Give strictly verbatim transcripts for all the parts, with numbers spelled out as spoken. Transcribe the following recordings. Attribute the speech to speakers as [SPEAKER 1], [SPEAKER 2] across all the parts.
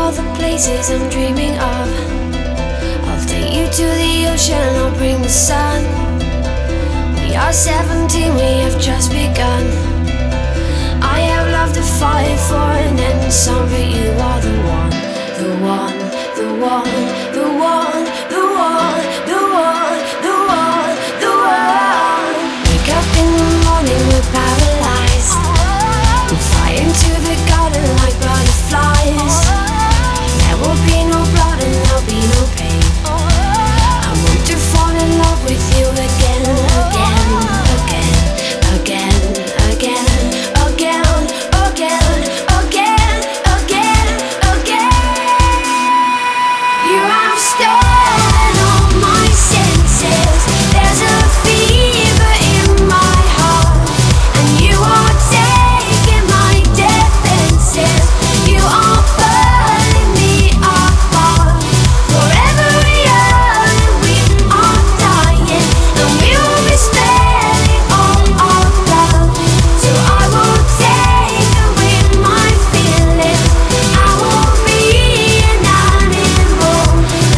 [SPEAKER 1] all the places I'm dreaming of. I'll take you to the ocean, I'll bring the sun. We are seventeen, we have just begun. I have love to fight for and then some, but you are the one, the one, the one, the one, the one, the one, the one, the one. Wake up in the morning, we're paralyzed. We fly into the garden like butterflies. There will be no blood and there'll be no pain. I want to fall in love with you again, again, again, again, again, again, again, again, again, again. You have stolen all my senses. There's a fever in my heart, and you are taking my defenses. You are burning me apart. Forever young, we are dying, and we will be spending all our love. So I will take away my feelings. I will be an animal,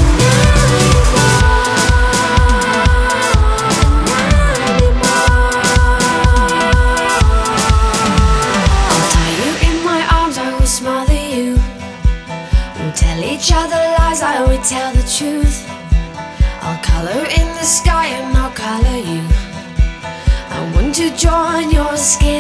[SPEAKER 1] I'll tie you in my arms, I will smother you. We'll tell each other lies, I will tell the truth. I'll color in the sky and I'll color you. I want to draw on your skin.